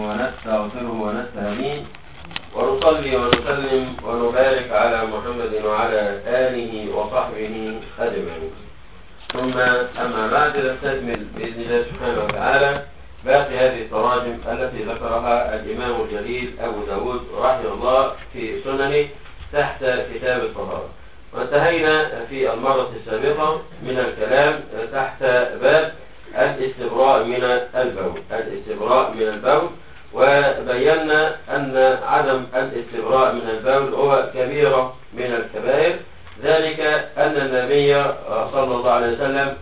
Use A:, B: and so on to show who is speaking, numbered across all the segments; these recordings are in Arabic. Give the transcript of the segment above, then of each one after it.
A: ونستغفره ونستهديه ونصلي ونسلم ونبارك على محمد وعلى آله وصحبه أجمعين. ثم أما بعد نستكمل بإذن الله سبحانه وتعالى باقي هذه التراجم التي ذكرها الإمام الجليل أبو داود رحمه الله في سننه تحت كتاب الطهارة. وانتهينا في المرة السابقة من الكلام تحت باب الاستبراء من البول، وبينا أن عدم الاستبراء من البول هو كبيرة من الكبائر، ذلك أن النبي صلى الله عليه وسلم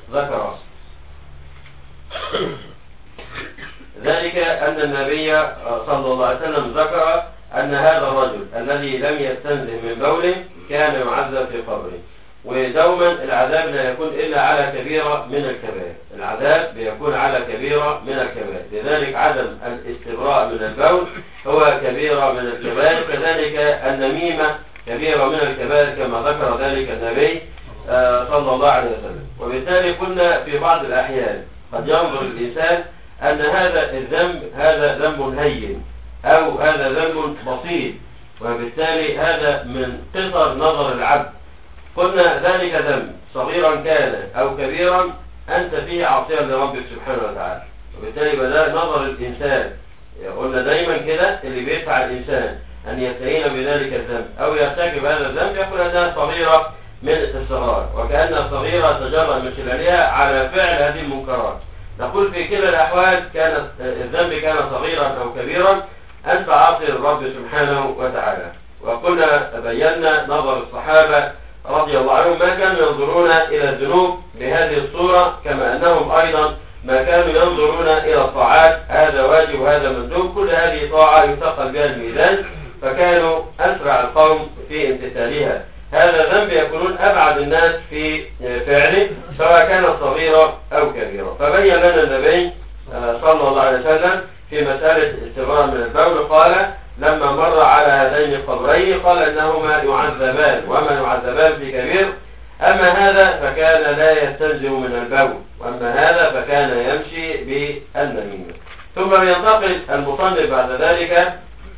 A: ذكر أن هذا الرجل الذي لم يستنزه من بوله كان يعذب في قبره. ودوما العذاب لا يكون إلا على كبيرة من الكبائر، العذاب بيكون على كبيرة من الكبائر، لذلك عدم الاستبراء من البول هو كبيرة من الكبائر. كذلك النميمة كبيرة من الكبائر كما ذكر ذلك النبي صلى الله عليه وسلم. وبالتالي كنا في بعض الأحيان قد ينظر الإنسان أن هذا الذنب هذا ذنب هين أو هذا ذنب بسيط، وبالتالي هذا من قصر نظر العبد. قلنا ذلك ذنب صغيرا كان أو كبيرا أنت فيه عاصيا لربك سبحانه وتعالى، وبالتالي بدأ نظر الإنسان. قلنا دايما كده اللي بيدفع الإنسان أن يستهين بذلك الذنب أو يرتكب هذا الذنب يقول أنها صغيرة من الصغار، وكأنها صغيرة تجرأ من خلالها على فعل هذه المنكرات. نقول في كلا الأحوال كان الذنب كان صغيرا أو كبيرا أنت عاصي للرب سبحانه وتعالى. وقلنا بينا نظر الصحابة رضي الله عنهم ما كانوا ينظرون إلى الذنوب بهذه الصورة، كما أنهم أيضا ما كانوا ينظرون إلى الطاعات هذا واجب وهذا مندوب، كل هذه طاعة يثقل بها الميزان، فكانوا أسرع القوم في امتثالها. هذا ذنب يكونون أبعد الناس في فعله سواء كانت صغيرة أو كبيرة. فبين لنا النبي صلى الله عليه وسلم في مسألة الاستبراء من البول قال لما مر على هذين القبرين قال إنهما يعذبان وما يعذبان في كبير، أما هذا فكان لا يستنزه من البول، وأما هذا فكان يمشي بالنميمة. ثم ينتقل المصنف بعد ذلك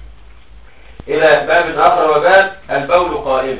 A: إلى باب آخر وباب البول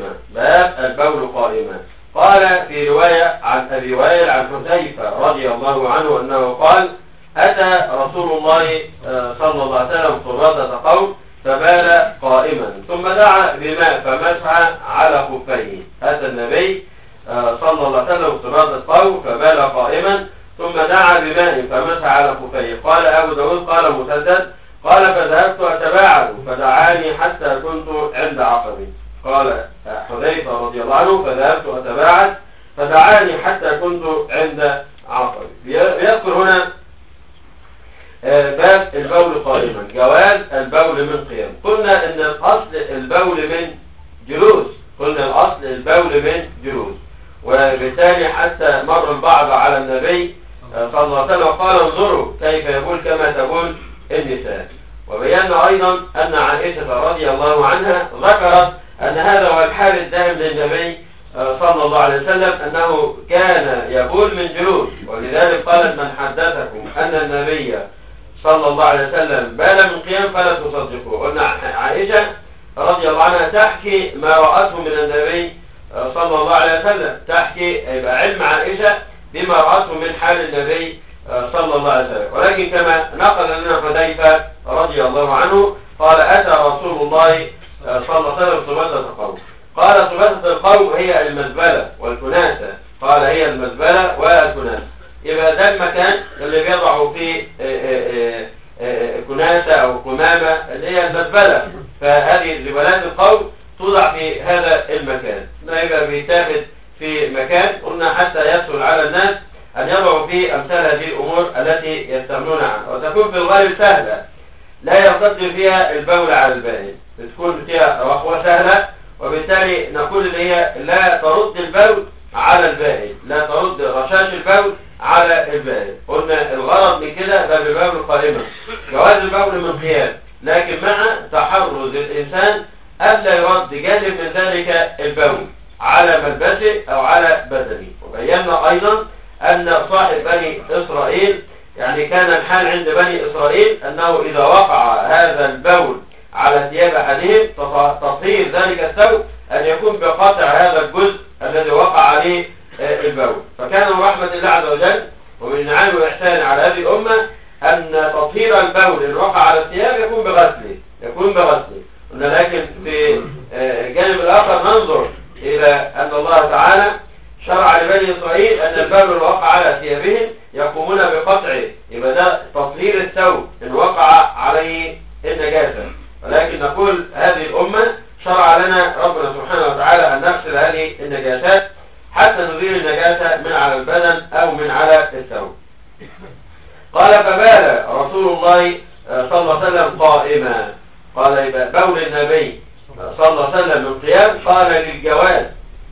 A: قائما. قال في رواية عن أبي وائل عن حذيفة رضي الله عنه أنه قال أتى رسول الله صلى الله عليه وسلم قرادة قوم فبال قائما ثم دعا بماء فمسح على خفيه. أتى النبي صلى الله عليه وسلم قرادة قوم فبال قائما ثم دعا بماء فمسح على خفيه. قال أبو داود قال مسدد قال فذهبت أتباعد فدعاني حتى كنت عند عقبي. قال حذيفة رضي الله عنه فذهبت أتباعد فدعاني حتى كنت عند عقبي. يذكر هنا باب البول قائما، جواز البول من قيام. قلنا ان الاصل البول من جلوس، وبالتالي حتى مر البعض على النبي صلى الله عليه وسلم قال انظروا كيف يبول كما تبول النساء. وبينا ايضا ان عائشة رضي الله عنها ذكرت ان هذا هو الحال الدائم للنبي صلى الله عليه وسلم انه كان يبول من جلوس، ولذلك قالت من حدثكم ان النبي صلى الله عليه وسلم بال من قيام فلا تصدقوه. قلنا عائشة رضي الله عنها تحكي ما رأته من النبي صلى الله عليه وسلم، تحكي يبقى علم عائشة بما رأته من حال النبي صلى الله عليه وسلم. ولكن كما نقل لنا حذيفة رضي الله عنه قال أتى رسول الله صلى الله عليه وسلم سباتة القوم. قال سباتة القوم هي المزبلة والكناسة، قال هي المزبلة والكناسة. يبقى ده المكان اللي بيضعوا فيه كناسة أو قمامة اللي هي المزبلة، فهذه زبالات القوم توضع في هذا المكان. ده يبقى بيتاخد في مكان قلنا حتى يسهل على الناس أن يضعوا فيه أمثال هذه الأمور التي يستغنون عنها، وتكون في الغالب سهلة لا يرتد فيها البول على البائن، بتكون فيها رخوة سهلة، وبالتالي نقول اللي هي لا ترد البول على البائن، لا ترد رشاش البول على البائن. قلنا الغرض من كده باب البول قائما، جواز البول من قيام، لكن مع تحرز الإنسان ألا يرد جانب من ذلك البول على ملبسه أو على بدنه. وبينا أيضا أن صاحب بني إسرائيل يعني كان الحال عند بني إسرائيل أنه إذا وقع هذا البول على ثياب أحدهم تطهير ذلك الثوب أن يكون بقطع هذا الجزء الذي وقع عليه البول. فكان من رحمة الله عز وجل ومن نعمه وإحسانه على هذه الأمة أن تطهير البول إن وقع على الثياب يكون بغسله. لكن في الجانب الآخر ننظر إلى أن الله تعالى شرع لبني إسرائيل أن البول اللي وقع على ثيابهم يقومون بقطعه، يبقى ده تطهير الثوب إن وقع عليه النجاسة. ولكن نقول هذه الأمة شرع لنا ربنا سبحانه وتعالى أن نغسل هذه النجاسات حتى نزيل النجاسة من على البدن أو من على الثوب. قال فبال رسول الله صلى الله عليه وسلم قائما. قال يبقى بول النبي صلى الله عليه وسلم من قيام قال للجواز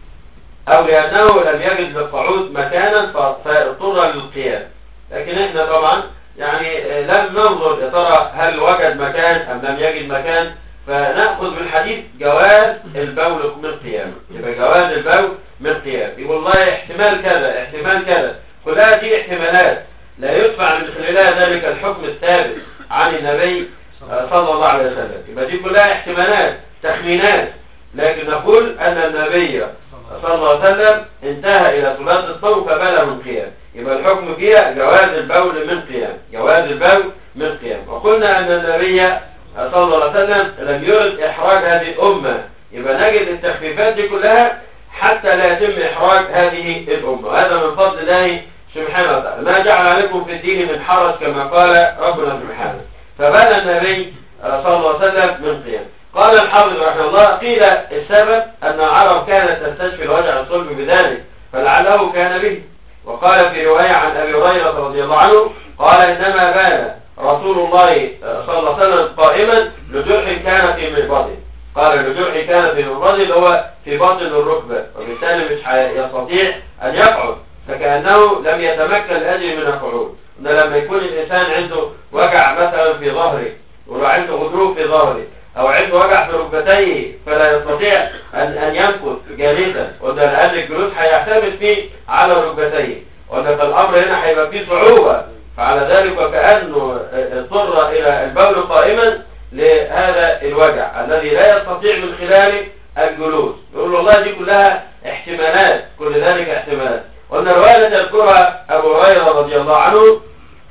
A: أو لأنه لم يجد للقعود مكانا فاضطر للقيام. لكن احنا طبعا يعني لم ننظر يا ترى هل وجد مكان أم لم يجد مكان، فنأخذ بالحديث جواز البول من قيام. يبقى جواز البول من قيام، يقول والله احتمال كذا احتمال كذا، كلها دي احتمالات لا يدفع من خلالها ذلك الحكم الثابت عن النبي صلى الله عليه وسلم. يبقى دي كلها احتمالات تخمينات، لكن نقول أن النبي صلى الله عليه وسلم انتهى إلى صلاة الصوم فبال من قيام. يبقى الحكم فيها جواز البول من قيام، جواز البول من قيام. وقلنا أن النبي صلى الله عليه وسلم لم يرد إحراج هذه الأمة، يبقى نجد التخفيفات دي كلها حتى لا يتم إحراج هذه الأمة. وهذا من فضل الله سبحانه وتعالى، ما جعل عليكم في الدين من حرج كما قال ربنا سبحانه. فبال النبي صلى الله عليه وسلم من قيام. قال الحافظ رحمه الله قيل السبب أن العرب كانت تستشفي الوجع الصلب بذلك فلعله كان به. وقال في رواية عن أبي هريرة رضي الله عنه قال إنما بال رسول الله صلى الله عليه وسلم قائما لجرح كان في مقبضه. قال الجرح كان في مقبضه اللي هو في باطن الركبة، وبالتالي مش يستطيع أن يقعد، فكأنه لم يتمكن الأجر من القعود. لما يكون الإنسان عنده وجع مثلا في ظهره ولو عنده غضروف في ظهره أو عنده وجع في ركبتيه فلا يستطيع أن يمكث جالسا، وده لأن الجلوس هيعتمد فيه على ركبتيه، وده الأمر هنا هيبقى فيه صعوبة، فعلى ذلك وكأنه اضطر إلى البول قائما لهذا الوجع الذي لا يستطيع من خلاله الجلوس. يقول والله دي كلها احتمالات، كل ذلك احتمالات. وأن الرواية تذكرها أبو هريرة رضي الله عنه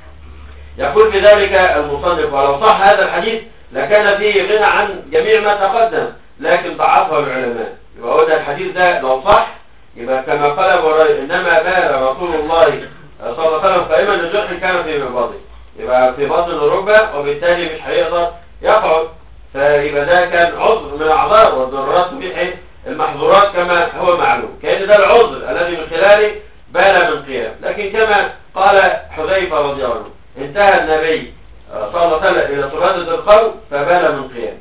A: يقول في ذلك المصنف ولو صح هذا الحديث لكان فيه غنى عن جميع ما تقدم، لكن ضعفه العلماء. يبقى قلنا الحديث ده لو صح يبقى كما قال أبو هريرة إنما بال رسول الله صلى الله عليه وسلم قائما لجرح كان في مقبضه، يبقى في باطن الركبة وبالتالي مش هيقدر يقعد، فيبقى ده كان عذر من الأعذار، والضرورات تبيح المحظورات كما هو معلوم، كأن ده العذر الذي من خلاله بال من قيام. لكن كما قال حذيفة رضي الله عنه انتهى النبي صلى الله عليه وسلم إلى صلاة القوم فبال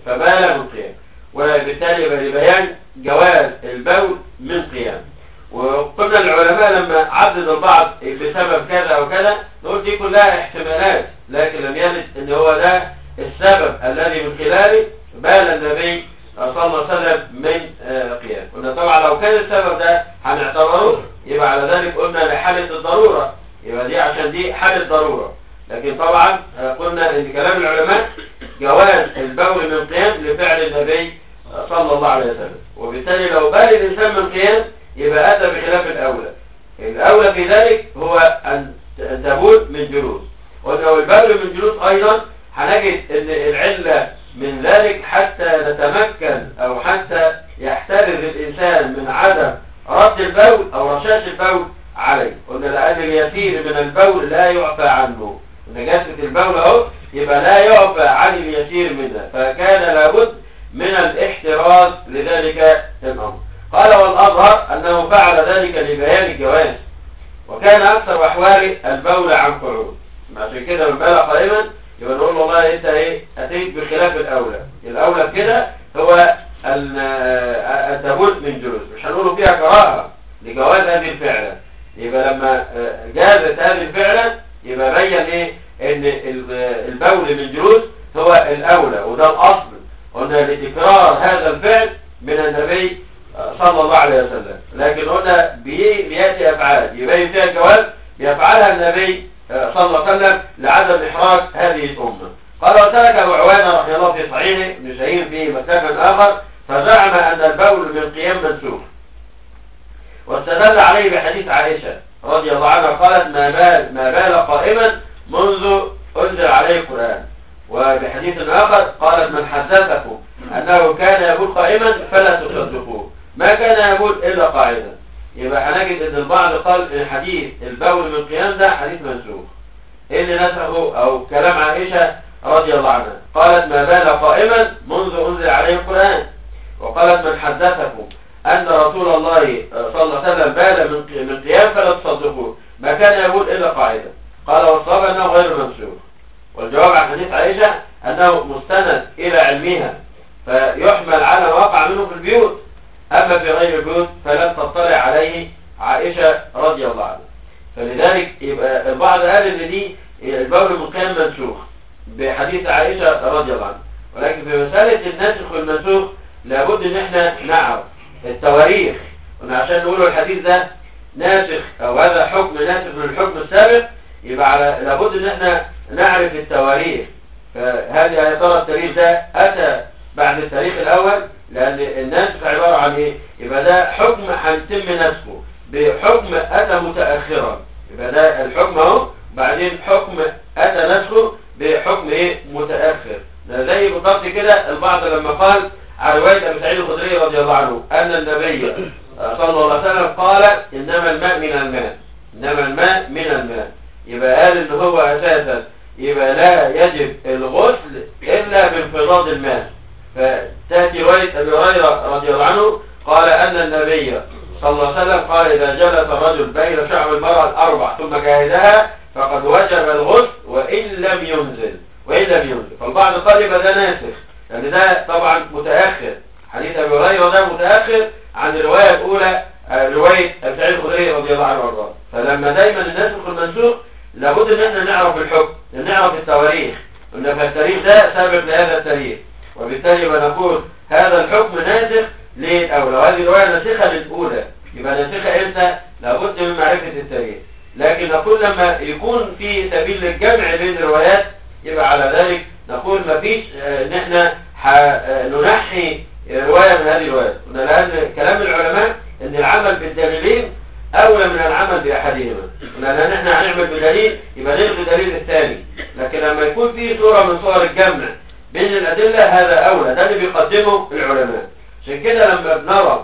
A: من قيام، وبالتالي لبيان جواز البول من قيام. وقلنا العلماء لما عدد البعض بسبب كذا أو كذا نقول دي كلها احتمالات، لكن لم يرد ان هو ده السبب الذي من خلاله بال النبي صلى الله عليه وسلم من قيام. قلنا طبعا لو كان السبب ده هنعتبره يبقى على ذلك قلنا لحالة الضرورة، يبقى دي عشان دي حالة ضرورة. لكن طبعا قلنا ان كلام العلماء جواز البول من قيام لفعل النبي صلى الله عليه وسلم، وبالتالي لو بال الإنسان من قيام يبقى أتى بخلاف الأولى. الأولى في ذلك هو أن تبول من جلوس، ولو البول من جلوس أيضا هنجد أن العلة من ذلك حتى نتمكن أو حتى يحترز الإنسان من عدم رد البول أو رشاش البول عليه. قلنا لأن اليسير من البول لا يعفى عنه، نجاسة البول أهو يبقى لا يعفى عن اليسير منه، فكان لابد من الاحتراز لذلك الأمر. قال والأظهر أنه فعل ذلك لبيان الجواز، وكان أكثر أحواله البول عن قعود. عشان كده من بال قائما يبقى نقول له والله أنت أتيت بخلاف الأولى. الأولى كده هو أن تبول من جلوس، مش هنقوله فيها كراهة لجواز هذه الفعلة. يبقى لما جازت هذه الفعلة يبقى بين ان البول من جلوس هو الأولى، وده الأصل. قلنا لتكرار هذا الفعل من النبي صلى الله عليه وسلم، لكن قلنا بيأتي أفعال يبين فيها الجواز بيفعلها النبي صلى الله عليه وسلم لعدم إحراج هذه الأمة. قال وترك أبو عوانة رحمه الله في صحيحه ابن شهيم في مسلك آخر فزعم أن البول من قيام منسوخ، واستدل عليه بحديث عائشة رضي الله عنها قالت ما بال قائما منذ أنزل عليه القرآن، وبحديث آخر قالت من حدثكم أنه كان يقول قائما فلا تصدقوه، ما كان يقول إلا قاعدا. يبقى هنجد أن البعض قال إن حديث البول من قيام ده حديث منسوخ، إيه اللي نسخه أو كلام عائشة رضي الله عنها قالت ما بال قائما منذ أنزل عليه القرآن، وقالت من حدثكم أن رسول الله صلى الله عليه وسلم بال من قيام فلا تصدقوه، ما كان يقول إلا قاعدا. قال والصواب أنه غير منسوخ، والجواب عن حديث عائشة أنه مستند إلى علمها فيحمل على ما وقع منه في البيوت، أما في غير البيوت فلم تطلع عليه عائشة رضي الله عنها. فلذلك يبقى البعض قال ان دي البول من قيام منسوخ بحديث عائشة رضي الله عنها، ولكن في مسألة الناسخ والمنسوخ لابد ان احنا نعرف التواريخ، عشان نقول الحديث ده ناسخ او هذا حكم ناسخ من الحكم السابق، يبقى لابد ان احنا نعرف التواريخ. فهذه يا ترى التاريخ ده اتى بعد التاريخ الاول، لان الناسخ عبارة عن ايه؟ يبقى ده حكم هيتم نسخه بحكم اتى متأخرا، يبقى ده الحكم اهو، بعدين حكم اتى نسخه بحكم ايه؟ متأخر. ده زي بالضبط كده البعض لما قال على رواية ابي سعيد الخدري رضي الله عنه ان النبي صلى الله عليه وسلم قال انما الماء من الماء، انما الماء من الماء، يبقى قال ان هو اساسا يبقى لا يجب الغسل الا بانفضاض الماء. فتأتي رواية ابي هريرة رضي الله عنه قال ان النبي صلى الله عليه وسلم قال اذا جلس الرجل بين شعب المرأة الاربع ثم جاهدها فقد وجب الغسل وان لم ينزل. فالبعض قال يبقى ده ناسخ، لان ده طبعا متأخر، حديث ابي هريرة ده متأخر عن الرواية الاولى رواية ابي سعيد الخدري رضي الله عنه وارضاه. فلما دايما الناسخ والمنسوخ لابد ان احنا نعرف الحكم، نعرف التواريخ، ان التاريخ ده سابق لهذا التاريخ، وبالتالي بنقول هذا الحكم ناسخ للأولى، وهذه الرواية ناسخة للأولى، يبقى ناسخة امتى؟ لابد من معرفة التاريخ. لكن نقول لما يكون في سبيل الجمع بين الروايات يبقى على ذلك نقول ما فيش ان احنا ننحي رواية من هذه الروايات، لأن كلام العلماء ان العمل بالدليلين أولى من العمل بأحدهما، لأن احنا هنعمل بدليل يبقى نلغي الدليل الثاني، لكن لما يكون في صورة من صور الجمع بين الأدلة هذا أولى، ده اللي بيقدمه العلماء. عشان كده لما بنرى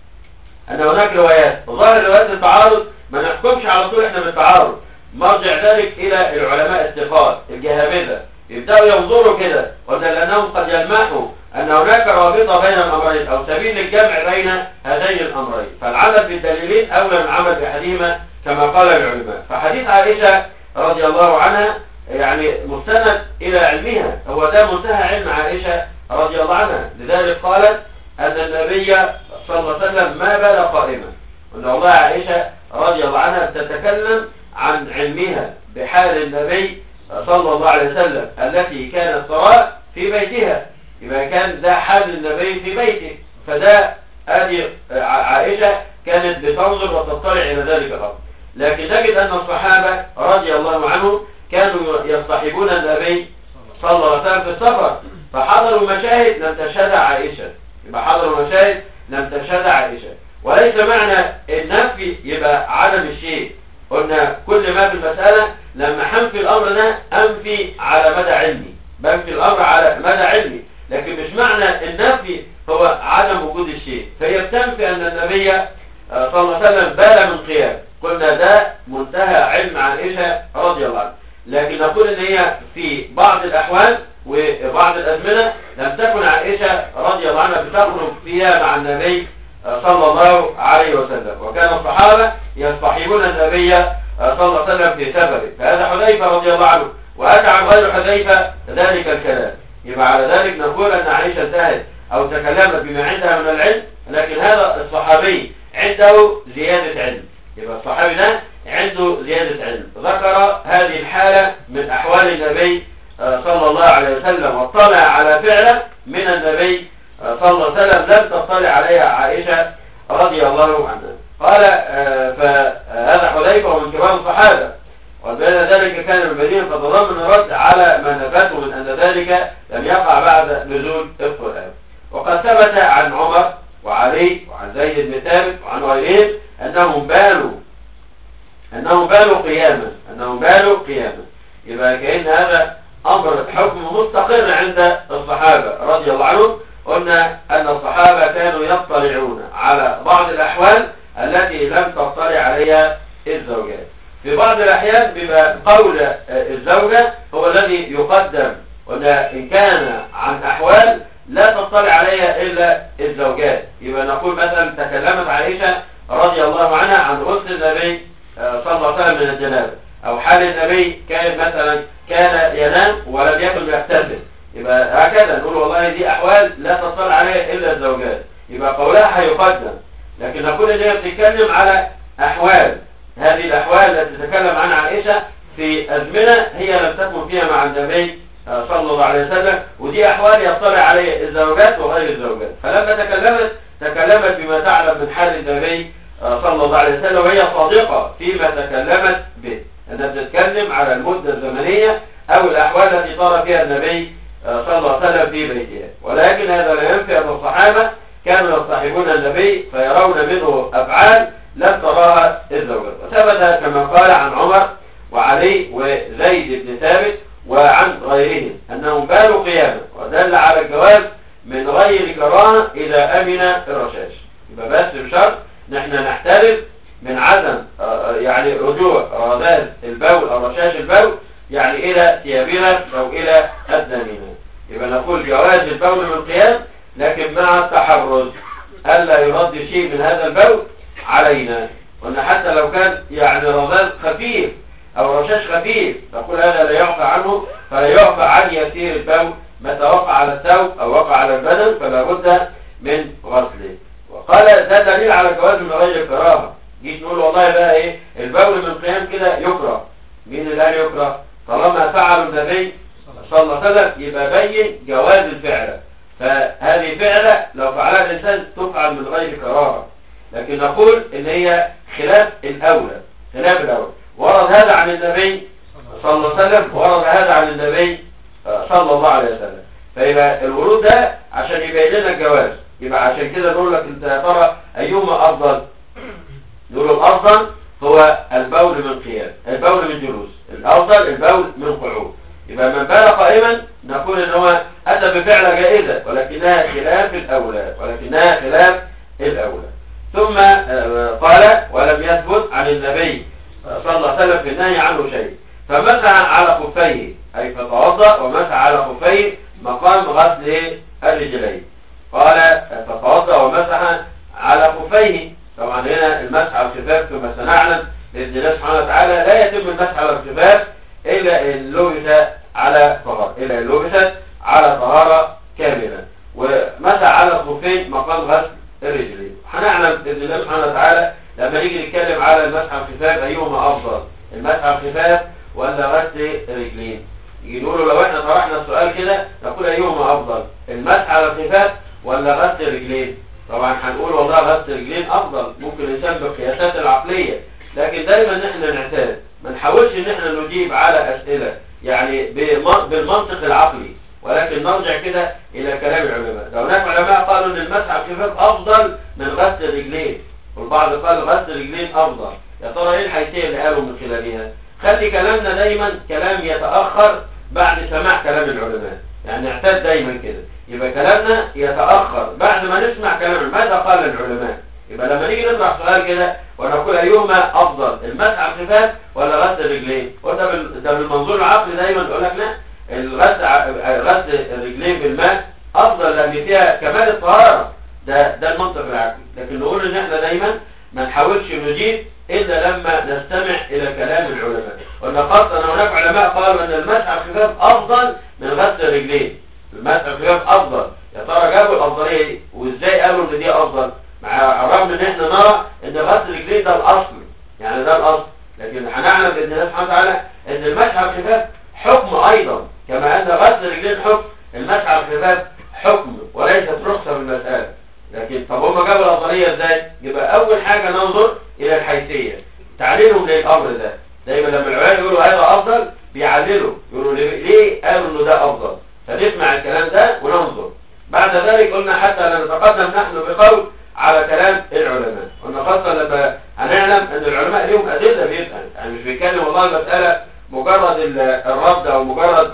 A: أن هناك روايات ظاهر روايات التعارض ما نحكمش على طول احنا بالتعارض، مرجع ذلك إلى العلماء الثقات الجهابذة، يبدأوا ينظروا كده، لأنهم قد يلمحوا أن هناك رابطة بين الأمرين أو سبيل للجمع بين هذين الأمرين، فالعمل بالدليلين أولى من العمل بأحدهما كما قال العلماء. فحديث عائشة رضي الله عنها يعني مستند إلى علمها، هو ده منتهى علم عائشة رضي الله عنها، لذلك قالت أن النبي صلى الله عليه وسلم ما بال قائما، وأن الله عائشة رضي الله عنها تتكلم عن علمها بحال النبي صلى الله عليه وسلم التي كانت تراه في بيتها، يبقى كان ده حال النبي في بيته، فده هذه عائشة كانت بتنظر وتطلع إلى ذلك الأمر. لكن نجد أن الصحابة رضي الله عنهم كانوا يصطحبون النبي صلى الله عليه وسلم في السفر، فحضروا مشاهد لم تشهدها عائشة، يبقى حضروا مشاهد لم تشهدها عائشة. وليس معنى النفي يبقى عدم الشيء، قلنا كل ما في المسألة لما حنفي الأمر ده أنفي على مدى علمي، بنفي الأمر على مدى علمي، لكن مش معنى النفي هو عدم وجود الشيء. فهي بتنفي أن النبي صلى الله عليه وسلم بال من قيام، قلنا ده منتهى علم عائشة رضي الله عنها، لكن نقول ان هي في بعض الأحوال وبعض الأزمنة لم تكن عائشة رضي الله عنها بتخرج فيها مع النبي صلى الله عليه وسلم، وكان الصحابة يصطحبون النبي صلى الله عليه وسلم في سفره. فهذا حذيفة رضي الله عنه، وأتى عن غير حذيفة ذلك الكلام، يبقى على ذلك نقول أن عائشة انتهت أو تكلمت بما عندها من العلم، لكن هذا الصحابي عنده زيادة علم، يبقى الصحابي ده عنده زيادة علم، ذكر هذه الحالة من أحوال النبي صلى الله عليه وسلم، واطلع على فعله من النبي صلى الله عليه وسلم لم تطلع عليها عائشة رضي الله عنها. قال فهذا حذيفة ومن كبار الصحابة. وبين ذلك كان المدينة فتضمن الرد على ما نفته من أن ذلك لم يقع بعد نزول القرآن. وقد ثبت عن عمر وعلي وعن زيد بن ثابت وعن غيرهم أنهم بالوا قياما. يبقى كأن هذا أمر حكم مستقر عند الصحابة رضي الله عنهم. قلنا أن الصحابة كانوا يطلعون على بعض الأحوال التي لم تطلع عليها الزوجات. في بعض الأحيان بيبقى قول الزوجة هو الذي يقدم، قلنا إن كان عن أحوال لا تطلع عليها إلا الزوجات. يبقى نقول مثلا تكلمت عائشة رضي الله عنها عن غسل النبي صلى الله عليه وسلم من الجنابة، أو حال النبي كان ينام ولم يكن يغتسل. يبقى هكذا نقول والله دي أحوال لا تطلع عليها إلا الزوجات، يبقى قولها هيقدم. لكن نقول إن هي بتتكلم على أحوال، هذه الأحوال التي تتكلم عنها عائشة في أزمنة هي لم تكن فيها مع النبي صلى الله عليه وسلم، ودي أحوال يطلع عليها الزوجات وغير الزوجات. فلما تكلمت بما تعلم من حال النبي صلى الله عليه وسلم، وهي صادقة فيما تكلمت به، أنها تتكلم على المدة الزمنية أو الأحوال التي طار فيها النبي صلى الله عليه وسلم في بيتها. ولكن هذا لا ينفي أن الصحابة كانوا يصطحبون النبي فيرون منه أفعال لم تراها الزوجات. وثبت كما قال عن عمر وعلي وزيد بن ثابت وعن غيرهم أنهم بالوا قياما، ودل على الجواز من غير كراهة إذا أمن الرشاش. يبقى بس بشرط نحن نحترم من عدم يعني رجوع رذاذ البول أو رشاش البول يعني إلى ثيابنا أو إلى أدناننا. يبقى نقول جواز البول من القيام، لكن مع التحرز ألا يرد شيء من هذا البول علينا. قلنا حتى لو كان يعني رذاذ خفيف أو رشاش خفيف نقول هذا لا يعفى عنه، فلا يعفى عن يسير البول متى وقع على الثوب أو وقع على البدن، فلا بد من غسله. وقال ده دليل على الجواز من غير كراهة. جيت نقول والله بقى ايه البول من القيام كده يكره، مين اللي قال يكره؟ طالما فعل النبي صلى الله عليه وسلم يبقى بين جواز الفعل، فهذه فعلة لو فعلها الإنسان تفعل من غير كراهة. لكن نقول ان هي خلاف الأولى. ورد هذا عن النبي صلى الله عليه وسلم، ورد هذا عن النبي صلى الله عليه وسلم. فيبقى الورود ده عشان يبين لنا الجواز. يبقى عشان كده نقول لك انت يا ترى ايهما افضل؟ نقول الافضل هو البول من قيام، البول من جلوس. الافضل البول من قعود. يبقى من بال قائما نقول ان هو اتى بفعله جائزه ولكنها خلاف الاولى. ثم قال ولم يثبت عن النبي صلى الله عليه وسلم في النهي عنه شيء، فمسح على خفيه، أي فتوضأ ومسح على خفيه مقام غسل الرجلين. قال فتوضأ ومسح على خفيه. طبعا هنا المسح على الخفاف كما سنعلم بإذن الله سبحانه وتعالى لا يتم المسح على الخفاف إلا إن لبست على طهارة كاملة، ومسح على الخفين مقام غسل الرجلين. هنعلم بإذن الله سبحانه وتعالى لما نيجي نتكلم على المسح على الخفاف أيهما أفضل، المسح على الخفاف ولا غسل الرجلين. يجي نقولوا لو احنا طرحنا السؤال كده نقول أيهما أفضل، المسح على الخفاف ولا غسل الرجلين؟ طبعا هنقول والله غسل الرجلين أفضل، ممكن الإنسان بالقياسات العقلية، لكن دايما احنا نعتاد ما نحاولش ان احنا نجيب على أسئلة يعني بالمنطق العقلي، ولكن نرجع كده إلى كلام العلماء. هناك علماء قالوا ان المسح على الخفاف أفضل من غسل الرجلين، والبعض قال غسل الرجلين أفضل. يا ترى ايه الحيثية اللي قالوا من خلالها؟ خلي كلامنا دايما كلام يتأخر بعد سماع كلام العلماء، يعني نعتاد دايما كده، يبقى كلامنا يتأخر بعد ما نسمع كلام ماذا قال العلماء. يبقى لما نيجي نطرح سؤال كده ونقول أيهما أفضل، المسح على الخفاف ولا غسل الرجلين؟ وده بالمنظور العقلي دايما يقول لك لا، غسل الرجلين بالماء أفضل لأن فيها كمال الطهارة، ده المنطق العقلي. لكن نقول إن احنا دايما ما نحاولش نجيب إلا لما نستمع إلى كلام العلماء. وأن خاصة أن هناك علماء قالوا أن المسح على الخفاف أفضل من غسل الرجلين، المسح على الخفاف أفضل. يا ترى جابوا الأفضلية دي وإزاي قالوا إن دي أفضل؟ مع الرغم إن إحنا نرى إن غسل الرجلين ده الأصل، يعني ده الأصل، لكن هنعلم بإذن الله سبحانه وتعالى إن المسح على الخفاف حكم أيضا، كما أن غسل الرجلين حكم، المسح على الخفاف حكم وليست رخصة بالمسألة. لكن طب هم جابوا الأفضلية إزاي؟ يبقى أول حاجة ننظر إلى الحيثية، تعليلهم للأمر ده. دايما لما العلماء يقولوا هذا افضل بيعللوا، يقولوا ليه قالوا انه ده افضل، فنسمع الكلام ده وننظر. بعد ذلك قلنا حتى لا نتقدم نحن بقول على كلام العلماء، قلنا خاصة لما هنعلم ان العلماء ليهم ادلة، بيبقى يعني مش بيتكلم والله المسألة مجرد الرد او مجرد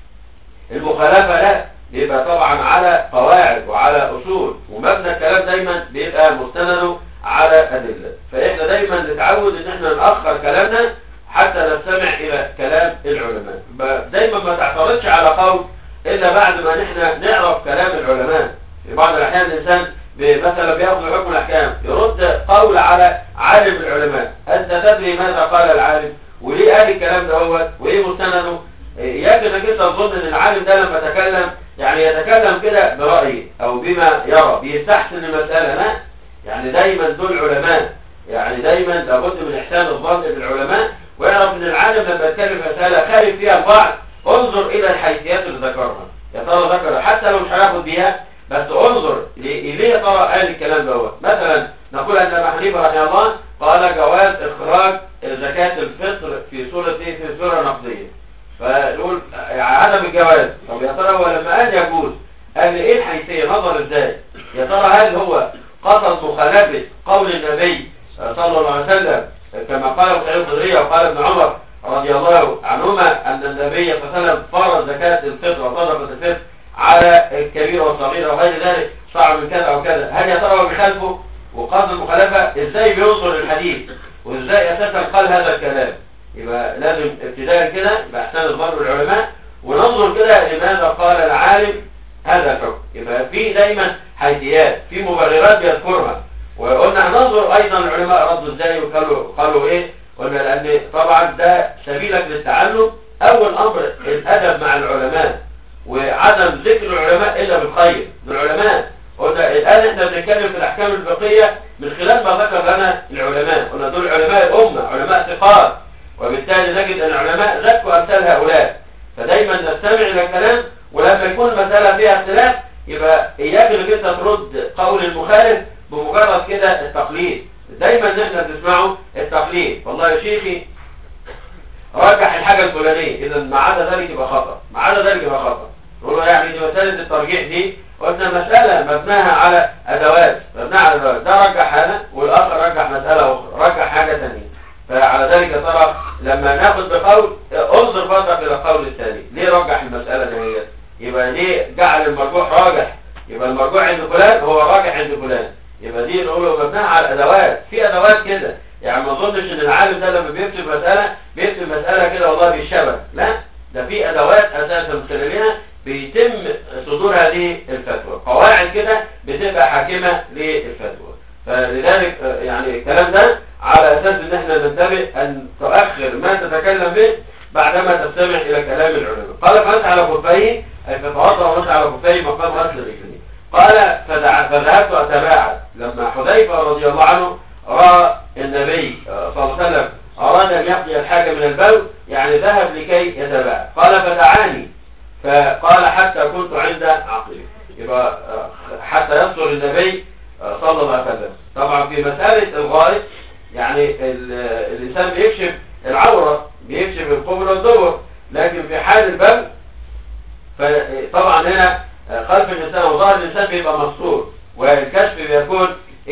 A: المخالفة، لا، بيبقى طبعا على قواعد وعلى اصول، ومبنى الكلام دايما بيبقى مستنده على ادلة. فاحنا دايما نتعود ان احنا نأخر كلامنا حتى نستمع الى كلام العلماء. دايما ما تعترضش على قول الا بعد ما نحن نعرف كلام العلماء. في بعض الاحيان الانسان مثلا بياخذ حكم الاحكام يرد قول على عالم العلماء، انت تدري ماذا قال العالم وليه قال الكلام ده وايه مستنده؟ يجب انك انت تظن ان العالم ده لما تكلم يعني يتكلم كده برأيه او بما يرى بيستحسن المسألة، لا، يعني دايما دول علماء، يعني دايما لابد من احسان الظن بالعلماء، ويعرف ان العالم لما يتكلم في مسألة خالف فيها البعض انظر الى الحيثيات اللي ذكرها، يا ترى ذكر حتى لو مش هياخد بيها بس انظر ليه يا ترى قال الكلام دوت. مثلا نقول ان ابو حنيفه رحمه الله قال جواز اخراج زكاة الفطر في سورة ايه؟ في سورة نقدية، فنقول عدم الجواز. طب يا ترى هو لما قال يجوز قال لي ايه الحيثية؟ نظر ازاي؟ يا ترى هل هو قصد مخالفة قول النبي صلى الله عليه وسلم كما قال سعيد الخدري وقال ابن عمر رضي الله عنهما ان النبي صلى الله عليه وسلم فرض زكاة الفطر وصدقة الفطر على الكبير والصغير وغير ذلك صعب من كذا او كذا، هل يا ترى هو بيخالفه وقصد المخالفة؟ ازاي بينظر الحديث وازاي اساسا قال هذا الكلام؟ يبقى لازم ابتداء كده باحسان الظن بالعلماء وننظر كده لماذا قال العالم هذا الحكم. يبقى في دايما حيثيات، في مبررات بيذكرها، وقلنا هننظر ايضا العلماء ردوا ازاي وقالوا ايه. قلنا لان طبعا ده سبيلك للتعلم. اول امر الادب مع العلماء وعدم ذكر العلماء الا بالخير للعلماء. قلنا الان احنا بنتكلم في الاحكام الفقهيه من خلال ما ذكر لنا العلماء، قلنا دول علماء الامه، علماء ثقات، وبالتالي نجد ان العلماء ذكوا امثال هؤلاء. فدايما نستمع الى الكلام، ولما يكون مسألة فيها اختلاف يبقى اياك انك انت ترد قول المخالف بمجرد كده التقليد. دايما نحن بنسمعه التقليد، والله يا شيخي رجح الحاجة الفلانية، اذا ما عدا ذلك يبقى خطأ، ما عدا ذلك يبقى خطأ. نقول له يعني دي مسألة الترجيح دي قلنا مسألة مبناها على ادوات، مبناها على ادوات، ده رجح هذا والاخر رجح مسألة اخرى، رجح حاجة ثانية. فعلى ذلك ترى لما ناخد بقول انظر برضك الى القول الثاني، ليه رجح المسألة دي؟ يبقى ليه جعل المرجوح راجح؟ يبقى المرجوح عند فلان هو راجح عند فلان. يبقى دي نقوله مبناها على ادوات، في ادوات كده، يعني ما اظنش ان العالم ده لما بيكتب مسألة كده والله بالشبه، لا، ده في ادوات اساسا من خلالها بيتم صدور هذه الفتوى، قواعد كده بتبقى حاكمة للفتوى. فلذلك يعني الكلام ده على اساس ان احنا ننتبه ان تؤخر ما تتكلم به بعدما تستمع الى كلام العلماء. قال فمسح على خفيه اي فتوضا ومسح على خفيه مقام غسل رجليه. قال فذهبت اتباعد لما حذيفه رضي الله عنه راى النبي صلى الله عليه وسلم اراد ان يقضي الحاجه من البول، يعني ذهب لكي يتباعد. قال فدعاني فقال حتى كنت عند عقله، يبقى حتى يصدر النبي صلى الله عليه وسلم. طبعا في مسألة الغائط يعني الإنسان بيكشف العورة، بيكشف القبل والدبر، لكن في حال البول فطبعا هنا خلف الإنسان وظهر الإنسان بيبقى مستور، والكشف بيكون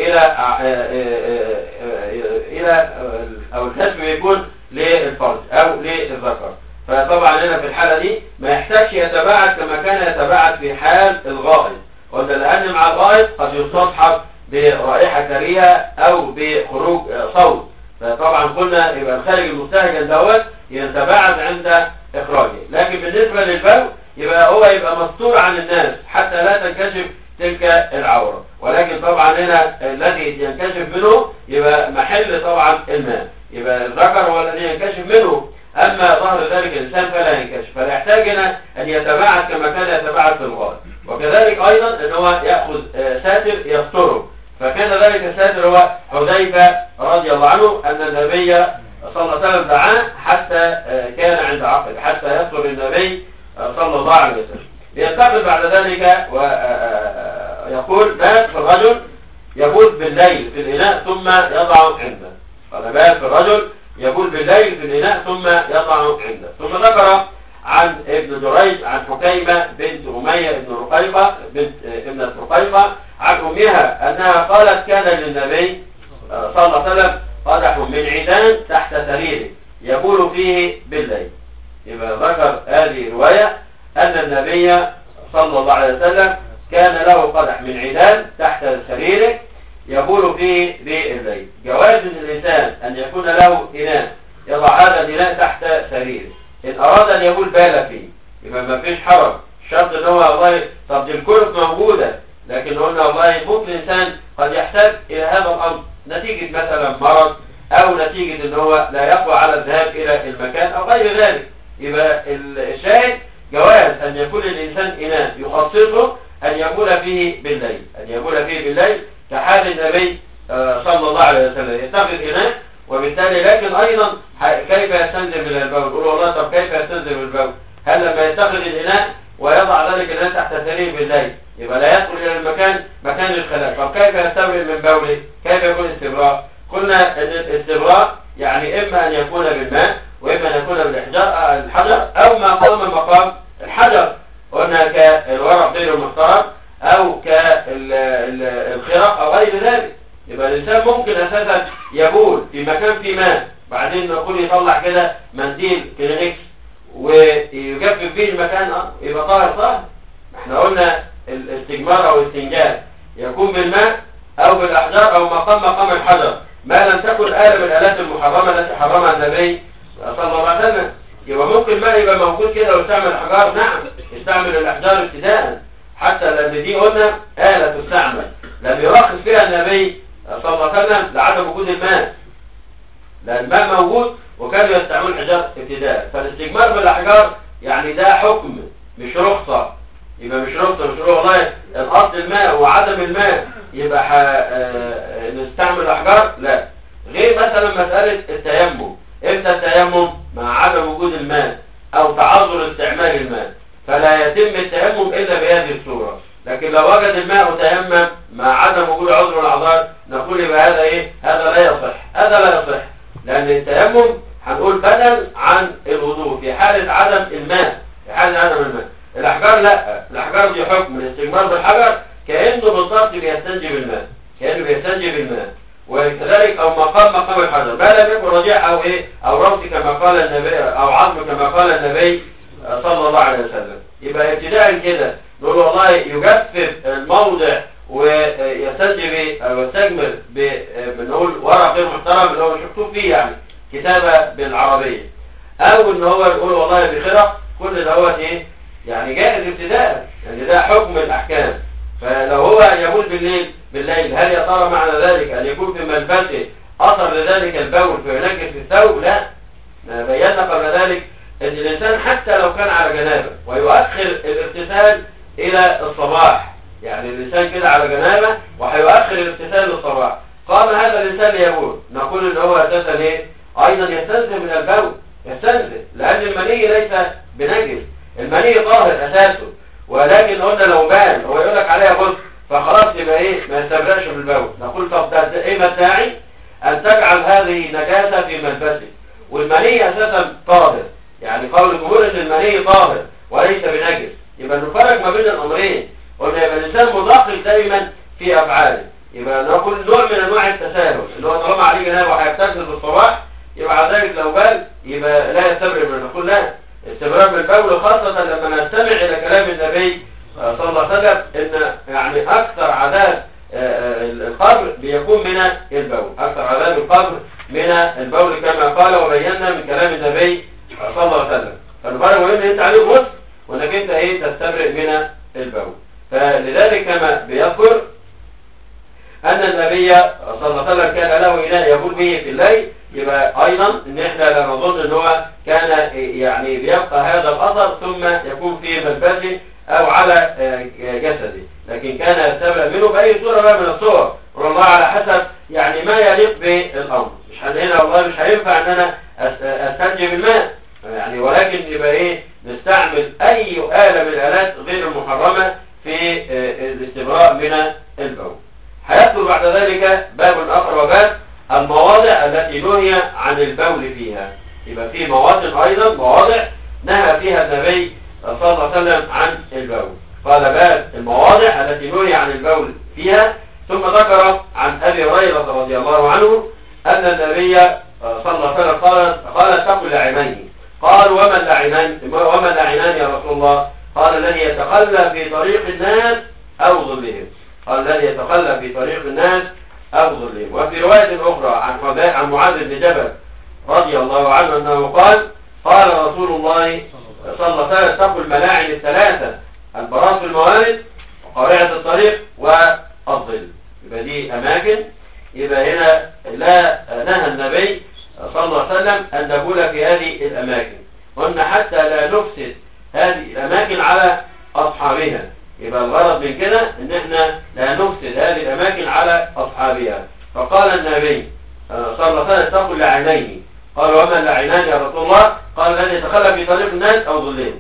A: إلى أو الكشف بيكون للفرج أو للذكر. فطبعا هنا في الحالة دي ما يحتاجش يتباعد كما كان يتباعد في حال الغائط، وده لأن مع الغائط قد يصطحب برائحة كريهة أو بخروج صوت، فطبعا قلنا يبقى الخارج المستهجن دوت يتباعد عند إخراجه. لكن بالنسبة للبول يبقى هو يبقى مستور عن الناس حتى لا تنكشف تلك العورة، ولكن طبعا هنا الذي ينكشف منه يبقى محل طبعا الماء، يبقى الذكر هو الذي ينكشف منه، أما ظهر ذلك الإنسان فلا ينكشف، فلا يحتاج هنا أن يتباعد كما كان يتباعد في الغائط. وكذلك أيضا أن هو يأخذ ساتر يستره، فكان ذلك الساتر هو حذيفة رضي الله عنه أن النبي صلى الله عليه وسلم دعاه حتى كان عند عقل، حتى يستر النبي صلى الله عليه وسلم. ينتقل بعد ذلك ويقول بات في الرجل يبول بالليل في الإناء ثم يضع عنده. قال بات في الرجل يبول بالليل في الإناء ثم يضع عنده. ثم ذكر عن ابن جريج عن حكيمة بنت أمية بن رقيقة بنت ابنة رقيقة عن أمها أنها قالت كان للنبي صلى الله عليه وسلم قدح من عيدان تحت سريره يبول فيه بالليل. يبقى ذكر هذه الرواية أن النبي صلى الله عليه وسلم كان له قدح من عيدان تحت سريره يبول فيه بالليل. جواز للإنسان أن يكون له إناء يضع هذا الإناء تحت سريره إن أراد أن يبول بال فيه، يبقى ما فيش حرج. شرط إن هو والله طب دي الكلف موجودة، لكن قلنا والله ممكن الإنسان قد يحتاج إلى هذا الأمر نتيجة مثلا مرض أو نتيجة إن هو لا يقوى على الذهاب إلى المكان أو غير ذلك. يبقى الشاهد جواز أن يكون الإنسان إناء يخصصه أن يبول فيه بالليل، أن يبول فيه بالليل كحال النبي صلى الله عليه وسلم يتخذ إناء. وبالتالي لكن أيضا كيف يستنزل من البول؟ يقول والله طب كيف يستنزل من البول؟ هل لما يتخذ الإناء ويضع ذلك الإناء تحت سرير بالليل يبقى لا يدخل إلى المكان مكان الخلاء؟ طب كيف يستبرئ من بوله؟ كيف يكون استبراء؟ قلنا أن الاستبراء يعني إما أن يكون بالماء وإما أن يكون بالحجر أو ما قام مقام الحجر، قلنا كالورق غير المحترم أو كالخرق أو غير ذلك. يبقى الإنسان ممكن أساسا يبول في مكان فيه ماء بعدين نقول يطلع كده منديل كلينكس ويجفف فيه المكان يبقى طاهر. احنا قلنا الاستجمار أو الاستنجاب يكون بالماء أو بالأحجار أو مقام الحجر ما لم تكن آلة من الآلات المحرمة التي حرمها النبي صلى الله عليه وسلم. يبقى ممكن الماء يبقى موجود كده ويستعمل الأحجار، نعم يستعمل الأحجار ابتداء حتى لأن دي قلنا آلة تستعمل لم يرخص فيها النبي صلى الله عليه وسلم لعدم وجود الماء، لأن الماء موجود وكانوا يستعملون الحجار ابتداء. فالاستجمار بالأحجار يعني ده حكم مش رخصة. يبقى مش رخصة مش والله الأصل الماء وعدم الماء يبقى نستعمل الأحجار، لا. غير مثلا مسألة التيمم، امتى التيمم؟ مع عدم وجود الماء أو تعذر استعمال الماء، فلا يتم التيمم إلا بهذه الصورة. لكن لو وجد الماء وتيمم مع عدم وجود عذر الأعذار نقول يبقى هذا إيه؟ هذا لا يصح، هذا لا يصح، لأن التيمم هنقول بدل عن الوضوء في حالة عدم الماء، في حالة عدم الماء. الأحجار لا، الأحجار دي حكم الاستجمار بالحجر كأنه بالضبط بيستنجي بالماء، كأنه بيستنجي بالماء. وكذلك أو مقام الحجر ما لم يكن رجيع أو إيه أو روث كما قال النبي أو عظم كما قال النبي صلى الله عليه وسلم. يبقى ابتداء كده نقول والله يجفف الموضع ويستنجي أو يستجمر بنقول ورق غير محترم اللي هو مش مكتوب فيه يعني كتابة بالعربية، أو إن هو يقول والله بخرق، كل دوت إيه يعني جائز ابتداء، يعني ده حكم الأحكام. فلو هو يبول بالليل هل يا ترى معنى ذلك أن يكون في ملبسه أثر لذلك البول فينجس الثوب؟ لا، بينا قبل ذلك أن الإنسان حتى لو كان على جنابه ويؤخر الاغتسال إلى الصباح، يعني الإنسان كده على جنابه وهيؤخر الاغتسال للصباح، قام هذا الإنسان ليبول، نقول إن هو أساسا إيه؟ أيضا يستنزل من البول، يستنزل، لأن المني ليس بنجس، المني طاهر أساسه، ولكن قلنا لو بان هو يقول لك عليها غسل فخلاص يبقى ايه ما يستبرأش بالبول. نقول طب ده ايه ما الداعي ان تجعل هذه نجاسة في ملبسه والمني اساسا طاهر، يعني قول الجمهور ان المني طاهر وليس بنجس. يبقى نفرق ما بين الامرين، قلنا يبقى الانسان مدقق دايما في افعاله. يبقى نقول نوع من انواع التساهل اللي هو طالما عليه جنابه وهيغتسل بالصباح يبقى على ذلك لو بال يبقى لا يستبرئ منه. نقول لا، استبراء بالبول خاصة لما نستمع إلى كلام النبي صلى الله عليه وسلم إن يعني أكثر عذاب القبر بيكون من البول، أكثر عذاب القبر من البول كما قال وبينا من كلام النبي صلى الله عليه وسلم. فالفرق مهم أنت عليه غسل وأنك أنت إيه تستبرئ من البول. فلذلك كما بيذكر أن النبي صلى الله عليه وسلم كان له إناء يبول به في الليل، يبقى أيضا إن إحنا لا نظن إن هو كان يعني بيبقى هذا الأثر ثم يكون في ملبسه أو على جسده، لكن كان يستبرئ منه بأي صورة بقى من الصور، والله على حسب يعني ما يليق بالأمر. مش هنا والله مش هينفع إن أنا أستنجي بالماء يعني، ولكن يبقى إيه نستعمل أي آلة من الآلات غير المحرمة في الاستبراء من البول. هيذكر بعد ذلك باب آخر وباب المواضع التي نهي عن البول فيها. يبقى في مواطن أيضا مواضع نهى فيها النبي صلى الله عليه وسلم عن البول. قال باب المواضع التي نهي عن البول فيها. ثم ذكر عن أبي هريرة رضي الله عنه أن النبي صلى الله عليه وسلم قال اتقوا اللاعنين. قالوا وما اللاعنان يا رسول الله؟ قال الذي يتخلى في طريق الناس أو ظلهم. قال الذي يتخلى في طريق الناس أو ظلهم. وفي رواية أخرى عن معاذ بن جبل رضي الله عنه أنه قال رسول الله صلى الله عليه وسلم اتقوا الملاعن الثلاثة: البراز في الموارد وقارعة الطريق والظل. يبقى دي أماكن. يبقى هنا لا نهى النبي صلى الله عليه وسلم أن نبول في هذه الأماكن، وأن حتى لا نفسد هذه الأماكن على أصحابها. يبقى الغرض من كده ان احنا لا نفسد هذه الاماكن على اصحابها. فقال النبي صلى الله عليه وسلم اتقوا اللاعنين. قال وما اللاعنان يا رسول الله؟ قال الذي يتخلى في طريق الناس او ظلهم.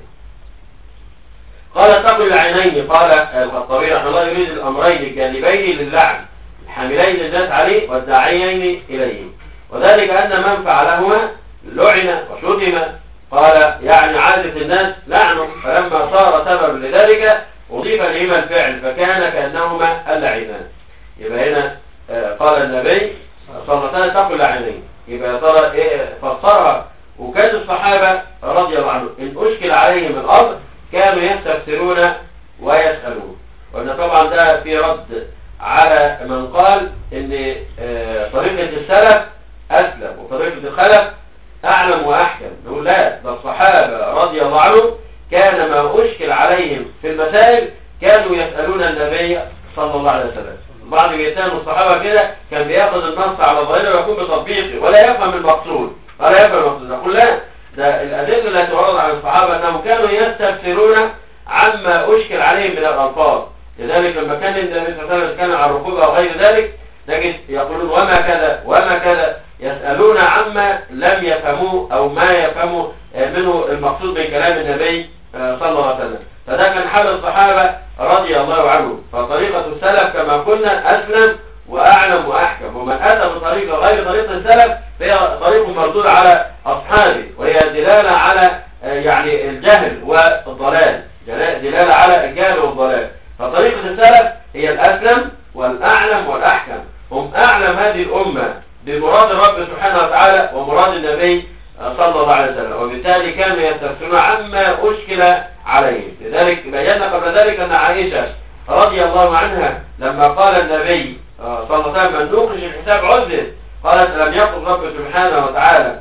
A: قال اتقوا اللاعنين. قال الخطابي رحمه الله يريد الامرين الجانبين للعن، الحاملين للناس عليه والداعيين اليه، وذلك ان من فعلهما لعن وشتم. قال يعني عادة الناس لعنه، فلما صار سبب لذلك أضيف لهما الفعل فكان كأنهما اللعينان. يبقى هنا قال النبي صلى الله عليه وسلم اتقوا اللاعنين. يبقى ترى فسرها. وكان الصحابة رضي الله عنهم إن أشكل عليهم الأمر كانوا يستفسرون ويسألون. وأن طبعا ده في رد على من قال إن طريقة السلف أسلم وطريقة الخلف أعلم وأحكم. نقول لا، ده الصحابة رضي الله عنهم كان ما أشكل عليهم في المسائل كانوا يسألون النبي صلى الله عليه وسلم. بعض بيتهم الصحابة كده كان بياخذ النص على ظاهره ويقوم بتطبيقه ولا يفهم المقصود ولا يفهم المقصود. نقول لا، ده الأدلة التي وردت عن الصحابة أنهم كانوا يستفسرون عما أشكل عليهم من الألفاظ. لذلك لما كان النبي صلى الله عليه وسلم كان عن الركوب أو غير ذلك نجد يقولون وما كذا وما كذا، يسألون عما لم يفهموه أو ما يفهموا منه المقصود من كلام النبي صلى الله عليه وسلم. فده كان حال الصحابة رضي الله عنهم. فطريقة السلف كما قلنا أسلم وأعلم وأحكم، ومن أتى بطريقة غير طريقة السلف فهي طريق مردود على أصحابه، وهي دلالة على يعني الجهل والضلال، دلالة على الجهل والضلال. فطريقة السلف هي الأسلم والأعلم والأحكم، هم أعلم هذه الأمة بمراد الرب سبحانه وتعالى ومراد النبي صلى الله عليه وسلم، وبالتالي كانوا يستفسرون عما أشكل عليهم. لذلك بينا قبل ذلك أن عائشة رضي الله عنها لما قال النبي صلى الله عليه وسلم من نوقش الحساب عذب، قالت لم يقل الرب سبحانه وتعالى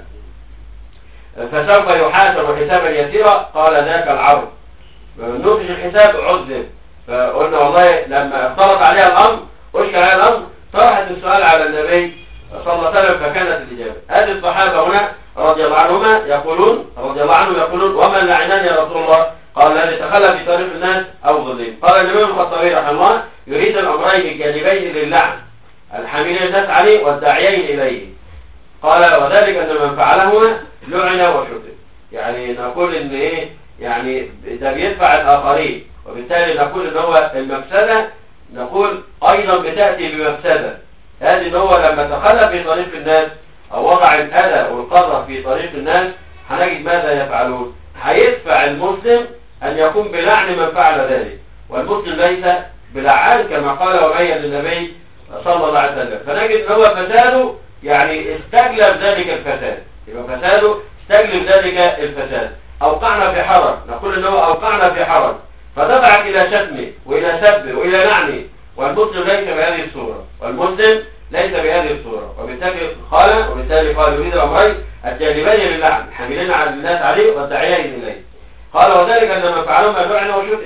A: فسوف يحاسب حسابا يسيرا؟ قال ذاك العرض. من نوقش الحساب عذب. فقلنا والله لما اختلط عليها الأمر أشكل عليها الأمر طرحت السؤال على النبي صلى الله عليه وسلم فكانت الإجابة. هذه الصحابة هنا رضي الله عنهما يقولون وما اللاعنان يا رسول الله؟ قال الذي تخلى في طريق الناس أو ظلهم. قال الإمام الخطابي رحمه الله يريد الأمرين الجانبين للعن، الحاملين الناس عليه والداعيين إليه. قال وذلك أن من فعلهما لعن وشتم. يعني نقول إن إيه؟ يعني ده بيدفع الآخرين، وبالتالي نقول إن هو المفسدة نقول أيضا بتأتي بمفسدة. هذه إن هو لما تخلى في طريق الناس أو وضع الأذى والقدر في طريق الناس هنجد ماذا يفعلون؟ هيدفع المسلم أن يقوم بلعن من فعل ذلك، والمسلم ليس بلعان كما قال وبين للنبي صلى الله عليه وسلم. فنجد أن هو فساده يعني استجلب ذلك الفساد، يبقى فساده استجلب ذلك الفساد. أوقعنا في حرج، نقول أنه أوقعنا في حرج فدفعك إلى شتمه وإلى سبه وإلى لعنه، والمسلم ليس بهذه الصورة، والمسلم ليس بهذه الصورة. وبالتالي قال يريد الأمرين الجانبين للعن، حاملين على الناس عليه والداعيين إليه. قال وذلك أن من فعلهم لعن وشتم.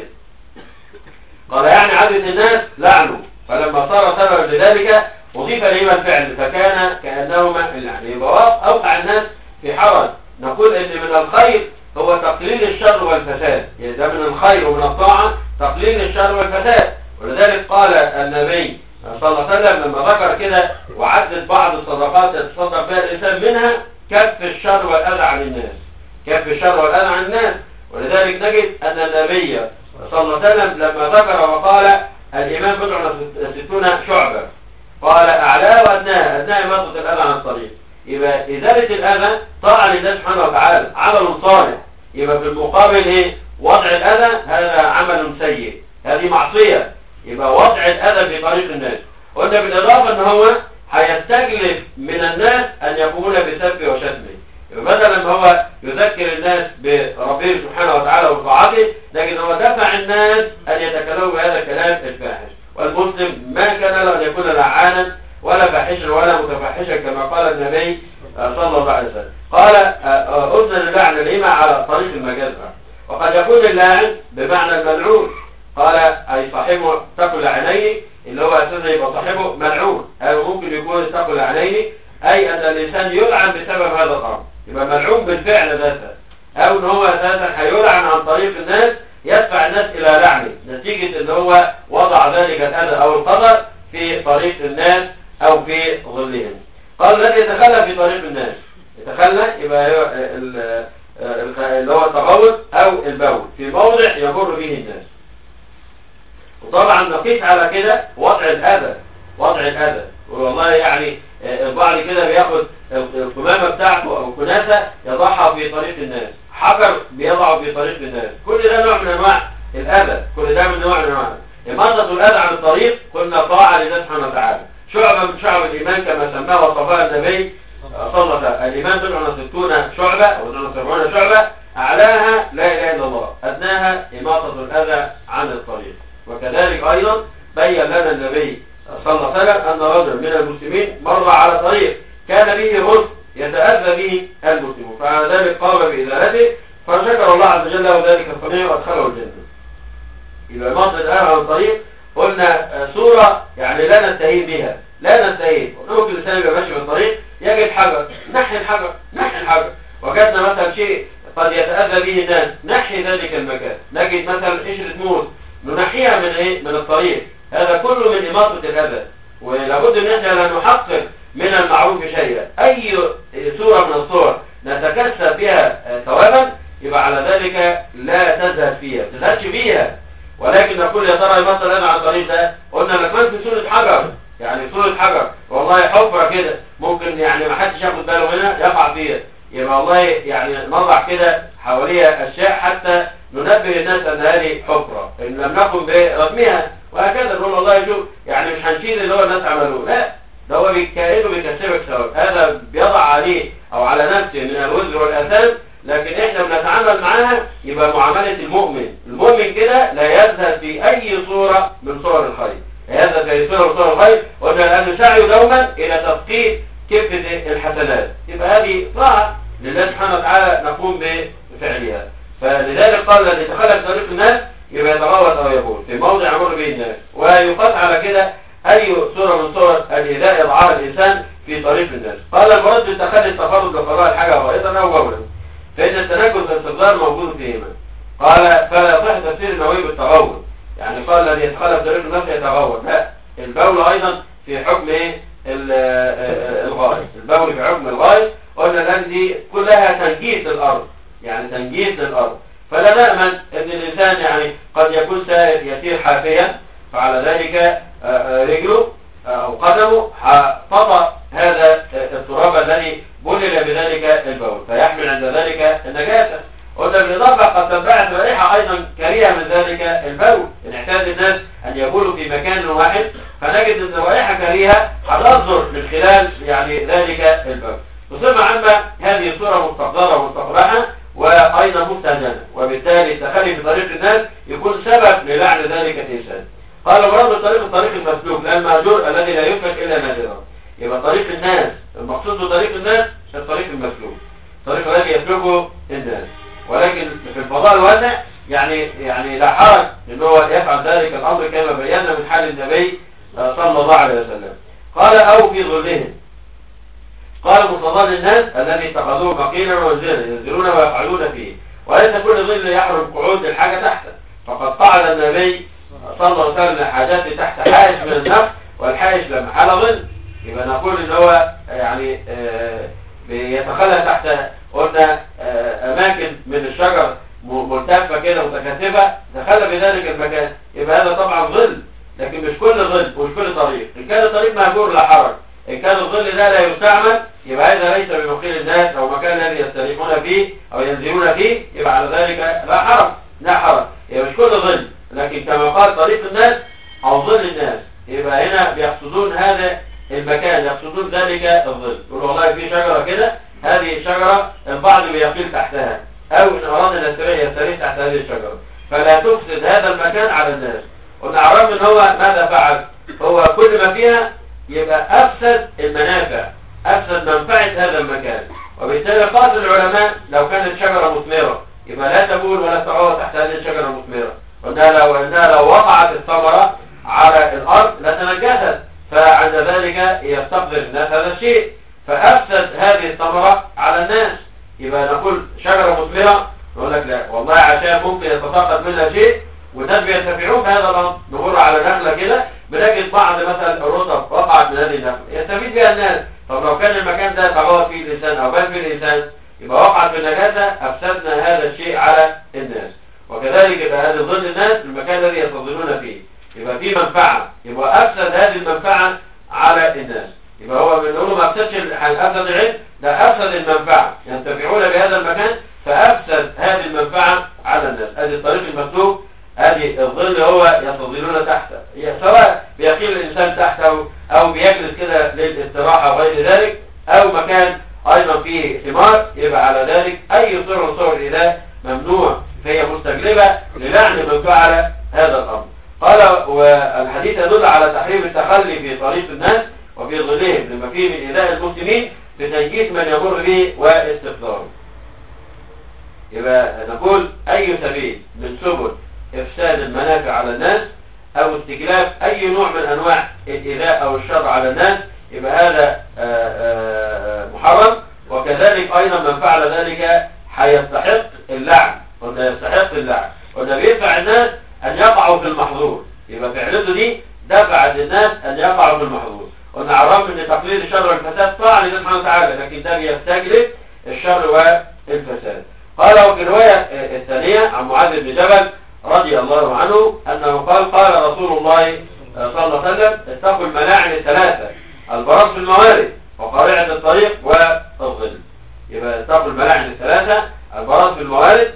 A: قال يعني عادة الناس لعنوا، فلما صار سببا لذلك أضيف لهما الفعل فكان كأنهما اللعن. يبقى أوقع الناس في حرج. نقول إن من الخير هو تقليل الشر والفساد، يعني ده من الخير ومن الطاعة تقليل الشر والفساد. ولذلك قال النبي صلى الله عليه وسلم لما ذكر كده وعدد بعض الصدقات يتصدق بها الإنسان منها كف الشر والأذى عن الناس، كف الشر والأذى عن الناس. ولذلك نجد أن النبي صلى الله عليه وسلم لما ذكر وقال الإيمان بضع 60 شعبة، قال أعلاه وأدناه. أدناه إماطة الأذى عن الطريق. يبقى إزالة الأذى طاعة لله سبحانه وتعالى، عمل صالح. يبقى في المقابل إيه؟ وضع الأذى هذا عمل سيء، هذه معصية. يبقى وضع الأذى في طريق الناس. قلنا بالإضافة إن هو هيستجلب من الناس أن يقومون بسبه وشتمه. يبقى بدل ما هو يذكر الناس بربه سبحانه وتعالى وطاعته، لكن هو دفع الناس أن يتكلموا بهذا الكلام الفاحش. والمسلم ما كان له أن يكون لعانا ولا فاحشا ولا متفحشا كما قال النبي صلى الله عليه وسلم. قال أذن اللعن الإمة على طريق المجاز، وقد يكون اللعن بمعنى الملعون. قال أي صاحبه تقل عينيه، اللي هو أساسا يبقى صاحبه ملعون. أو ممكن يكون تقل عينيه أي أن الإنسان يلعن بسبب هذا الأمر، يبقى ملعون بالفعل ذاته، أو أن هو أساسا هيلعن عن طريق الناس، يدفع الناس إلى لعنه نتيجة أن هو وضع ذلك الأذى أو القدر في طريق الناس أو في ظلهم. قال الذي يتخلى في طريق الناس، يتخلى يبقى اللي هو التغوط أو البول في موضع يمر به الناس. وطبعا نقيس على كده وضع الأذى، وضع الأذى. والله يعني البعض كده بياخد القمامة بتاعته أو الكناسة يضعها في طريق الناس، حجر بيضعه في طريق الناس، كل ده نوع من أنواع الأذى، كل ده من نوع من أنواع إماطة الأذى عن الطريق. قلنا طاعة لله سبحانه وتعالى، شعبة من شعب الإيمان كما سماه وصفها النبي صلى الله عليه وسلم. الإيمان 69 شعبة أو 70 شعبة، أعلاها لا إله إلا الله، أدناها إماطة الأذى عن الطريق. وكذلك أيضا بين لنا النبي صلى الله عليه وسلم أن رجل من المسلمين مر على طريق كان به غصن يتأذى به المسلم، فعلى ذلك قام بإزالته، فشكر الله عز وجل له ذلك الصنيع وأدخله الجنة. يبقى إماطة الأذى عن الطريق قلنا صورة يعني لا نستهين بها، لا نستهين. ممكن الإنسان يبقى ماشي في الطريق يجد حجر، نحي الحجر، نحي الحجر. وجدنا مثلا شيء قد يتأذى به الناس، نحي ذلك المكان. نجد مثلا قشرة موز ننحيها من ايه؟ من الطريق. هذا كله من إماطة الأذى. ولابد ان احنا لا نحقق من المعروف شيئا. اي صورة من الصور نتكسب بها ثوابا يبقى على ذلك لا تزهد فيها، ما تزهدش فيها، ولكن نقول يا ترى إماطة الأذى عن الطريق ده قلنا لكمان في صورة حجر، يعني صورة حجر والله حفرة كده ممكن يعني ما حدش ياخد باله منها يقع فيها، يبقى والله يعني نضع كده حواليها أشياء حتى ننبه الناس أن هذه حفرة إن لم نقم برميها، وهكذا نقول والله شوف يعني مش هنشيل اللي هو الناس عملوه، لا ده هو كأنه بيكسبك ثواب، هذا بيضع عليه أو على نفسه من الوزر والآثام. لكن احنا بنتعامل معاها يبقى معاملة المؤمن، المؤمن كده لا يذهب في أي صورة من صور الخير، لا يذهب في أي صورة من صور الخير. وقلنا لأنه سعي دوما إلى تثقيل كفة الحسنات، يبقى هذه طاعة لله سبحانه وتعالى نقوم بفعلها. فلذلك قال الذي تخلف طريق الناس يبقى يتغوط أو يبول في موضع يمر به الناس. ويقاس على كده أي صورة من صور الإيذاء يضعها الإنسان في طريق الناس. قال المراد بالتخلي التفرد لقضاء الحاجة غائطا أو بولا، فإن التنكس والاستقرار موجود فيهما. قال فلا يصح تفسير النووي بالتغوط، يعني قال الذي يتخلف طريق الناس يتغوط، لا، البول أيضا في حكم إيه؟ الغائط، البول في حكم الغائط. قلنا الآن دي كلها تنجيس الأرض، يعني تنجيس للأرض. فلا نأمن أن الإنسان يعني قد يكون سائر يسير حافيا، فعلى ذلك رجله أو قدمه فطأ هذا التراب الذي بلل بذلك البول فيحمل عند ذلك النجاسة. قلنا بالإضافة قد تنبعث رائحة أيضا كريهة من ذلك البول، إن احتاج الناس أن يبولوا في مكان واحد فنجد أن الرائحة كريهة هتصدر من خلال يعني ذلك البول. بصفة عامة هذه صورة مستقذرة ومستقبحة وأيضا مستهجنة، وبالتالي التخلي في طريق الناس يكون سبب للعن ذلك الإنسان. قال مراد الطريق المسلوك، لأن المهجور الذي لا يفلك إلا نادرا. يبقى طريق الناس المقصود بطريق الناس الطريق المسلوك، الطريق الذي يسلكه الناس. ولكن في الفضاء الواسع يعني لا حرج ان هو يفعل ذلك الامر كما بينا من حال النبي صلى الله عليه وسلم. قال او في ظلهم، قال مصطلح الناس الذي اتخذوه مقيلا ومنزلا ينزلون ويقعدون فيه، وليس كل ظل يحرم قعود الحاجه تحته، فقد قعد النبي صلى الله عليه وسلم حاجاته تحت حائش من النفس، والحائش لا محل ظل. يبقى نقول ان هو يعني بيتخلى تحت قلنا اماكن من الشجر ملتفه كده متكثفه، تخلى بذلك المكان، يبقى هذا طبعا ظل، لكن مش كل ظل ومش كل طريق. إن كان الطريق مهجور لا حرج، إن كان الظل ده لا يستعمل يبقى هذا ليس بمقيل الناس أو مكان الذي يستريحون فيه أو ينزلون فيه، يبقى على ذلك لا حرج. لا حرج، يبقى مش كل ظل، لكن كما قال طريق الناس أو ظل الناس، يبقى هنا بيقصدون هذا المكان، يقصدون ذلك الظل. يقولوا والله في شجرة كده، هذه الشجرة البعض بيقيل تحتها، أو إن أراد أن يستريح تحت هذه الشجرة، فلا تفسد هذا المكان على الناس. ونعرف إن هو ماذا فعل؟ هو كل ما فيها يبقى أفسد المنافع، أفسد منفعة هذا المكان. وبالتالي قال العلماء لو كانت شجرة مثمرة يبقى لا تبول ولا تعود تحت هذه الشجرة المثمرة، وإنها لو وقعت الثمرة على الأرض لتنجست، فعند ذلك يستقدر الناس هذا الشيء، فأفسد هذه الثمرة على الناس. يبقى نقول شجرة مثمرة، نقول لك لا والله عشان ممكن يتساقط منها شيء والناس بينتفعون بهذا الأمر. نمر على نخلة كده بنجد بعض مثلا الرطب وقعت من هذه النخلة يستفيد بها الناس. طب لو كان المكان ده تعود فيه الإنسان أو بان فيه الإنسان يبقى وقعت في النجاسة، أفسدنا هذا الشيء على الناس. وكذلك يبقى هذا ظل الناس المكان الذي يستظلون فيه، يبقى فيه منفعة، يبقى أفسد هذه المنفعة على الناس. يبقى هو بنقوله ما أفسدش أفسد العلم، ده أفسد المنفعة، ينتفعون بهذا المكان فأفسد هذه المنفعة على الناس. هذه الطريق المسلوك، هذه الظل هو يستظلون تحته، سواء بيقيل الإنسان تحته أو بيجلس كده للاستراحة وغير ذلك، أو مكان أيضا فيه ثمار، يبقى على ذلك أي صورة من صور الإله ممنوع، فهي مستجلبة للعن من فعل هذا الأمر. قال والحديث يدل على تحريم التخلي في طريق الناس وفي ظلهم لما فيه من إيذاء المسلمين بتنجيس من يمر به واستفضاره. يبقى نقول أي سبيل من سبل إفساد المنافع على الناس أو استجلاب أي نوع من أنواع الإيذاء أو الشر على الناس يبقى هذا محرم. وكذلك أيضا من فعل ذلك هيستحق اللعن، قلنا يستحق اللعن، قلنا بيدفع الناس أن يقعوا في المحظور، يبقى فعلته دي دفعت الناس أن يقعوا في المحظور. قلنا عرفنا أن تقليل الشر والفساد طاعة لله سبحانه وتعالى، لكن ده بيستجلب الشر والفساد. قال وفي الرواية الثانية عن معاذ بن جبل رضي الله عنه أنه قال رسول الله صلى الله عليه وسلم اتقوا الملاعن الثلاثة، البراز في الموارد وقارعة الطريق والظل. يبقى اتقوا الملاعن الثلاثة، البراز في الموارد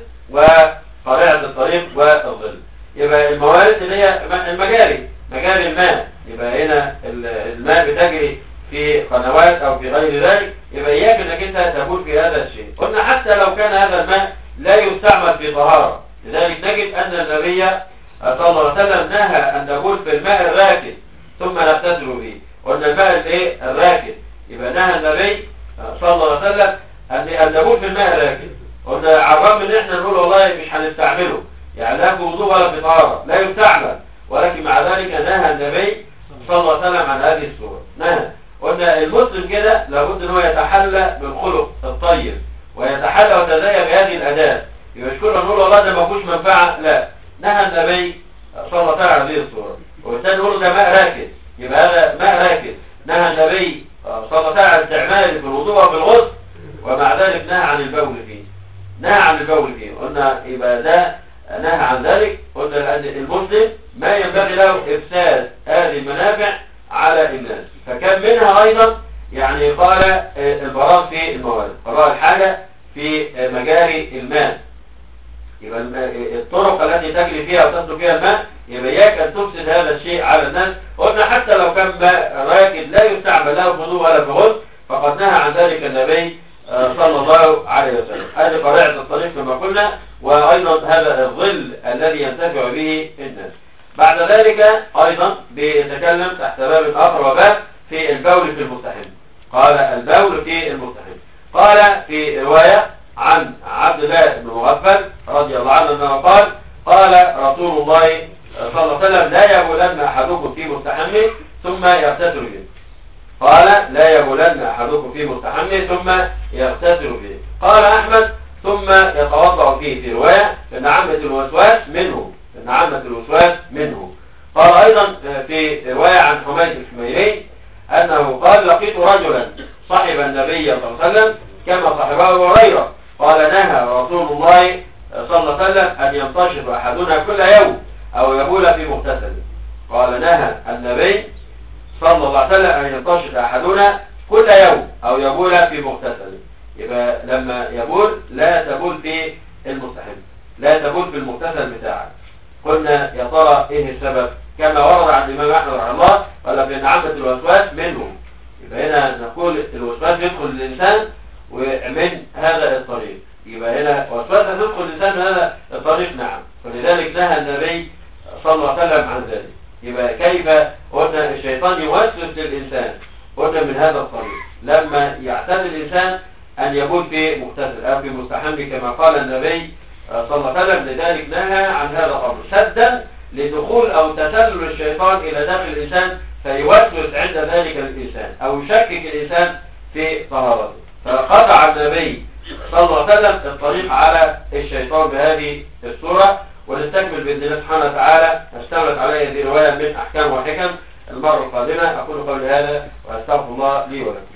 A: وقارعة الطريق والظل. يبقى الموارد اللي هي المجاري، مجاري الماء، يبقى هنا الماء بتجري في قنوات أو في غير ذلك، يبقى إياك أنك أنت تبول في هذا الشيء. قلنا حتى لو كان هذا الماء لا يستعمل في طهارة، لذلك نجد أن النبي صلى الله عليه وسلم نهى أن نبول في الماء الراكد ثم نغتسل به. قلنا الماء الراكد، يبقى نهى النبي صلى الله عليه وسلم أن نبول في الماء الراكد. قلنا عرام ان احنا نقول والله مش هنستعمله، يعني لا في وضوء ولا في طهارة، لا يستعمل، ولكن مع ذلك نهى النبي صلى الله عليه وسلم عن هذه الصورة، نهى. قلنا المسلم كده لابد ان هو يتحلى بالخلق الطيب ويتحلى ويتزين بهذه الأداة. يبقى مش كلنا نقول والله ده ما فيهوش منفعة، لا، نهى النبي صلى الله عليه وسلم عن هذه الصورة. وبالتالي نقول ده ماء راكد، يبقى هذا ماء راكد، نهى النبي صلى الله عليه وسلم عن استعماله في الوضوء وفي الغسل، ومع ذلك نهى عن البول فيه، نهى عن البول فيه. قلنا يبقى ده نهى عن ذلك. قلنا أن المسلم ما ينبغي له إفساد هذه المنافع على الناس، فكان منها أيضا يعني قال البراز في الموارد، قضاء الحاجة في مجاري الماء، يبقى الطرق التي تجري فيها وتسلك فيها الماء يبقى إياك أن تفسد هذا الشيء على الناس. قلنا حتى لو كان ماء راكد لا يستعمل له في وضوء ولا في غسل فقد نهى عن ذلك النبي صلى الله عليه وسلم. هذه قارعة الطريق كما قلنا، وأيضا هذا الظل الذي ينتفع به الناس. بعد ذلك أيضا بيتكلم تحت باب آخر وباب في البول في المستحم. قال البول في المستحم. قال في رواية عن عبد الله بن مغفل رضي الله عنه أنه قال رسول الله صلى الله عليه وسلم لا يبولن أحدكم في مستحمه ثم يغتسل به. قال لا يبولن أحدكم في مستحمه ثم يغتسل به. قال أحمد ثم يتوضأ فيه، في رواية إن عامة الوسواس منه، إن عامة الوسواس منه. قال أيضا في رواية عن حميد الحميري أنه قال لقيت رجلا صحب النبي صلى الله عليه وسلم كما صحبه أبو هريرة، قال نهى رسول الله صلى الله عليه وسلم أن ينتشر أحدنا كل يوم أو يبول في مغتسل. قال نهى النبي صلى الله عليه وسلم أن ينتشط أحدنا كل يوم أو يبول في مغتسل. يبقى لما يبول لا تبول في المستحم، لا تبول في المغتسل بتاعك. قلنا يا ترى ايه السبب؟ كما ورد عن الإمام أحمد رحمه الله قال بأن عامة الوسواس منهم. يبقى هنا نقول الوسواس يدخل الإنسان ومن هذا الطريق. يبقى هنا وسواس تدخل الإنسان من هذا الطريق، نعم. فلذلك نهى النبي صلى الله عليه وسلم عن ذلك. يبقى كيف قلنا الشيطان يوسوس للإنسان؟ قلنا من هذا الطريق لما يعتاد الإنسان أن يبول في مغتسل أو في مستحم كما قال النبي صلى الله عليه وسلم. لذلك نهى عن هذا الأمر سدا لدخول أو تسلل الشيطان إلى داخل الإنسان فيوسوس عند ذلك الإنسان أو يشكك الإنسان في طهارته. فقطع النبي صلى الله عليه وسلم الطريق على الشيطان بهذه الصورة. ونستكمل بإذن الله سبحانه وتعالى اشتملت عليه هذه الرواية من أحكام وحكم المرة القادمة. أقول قولي هذا وأستغفر الله لي ولكم.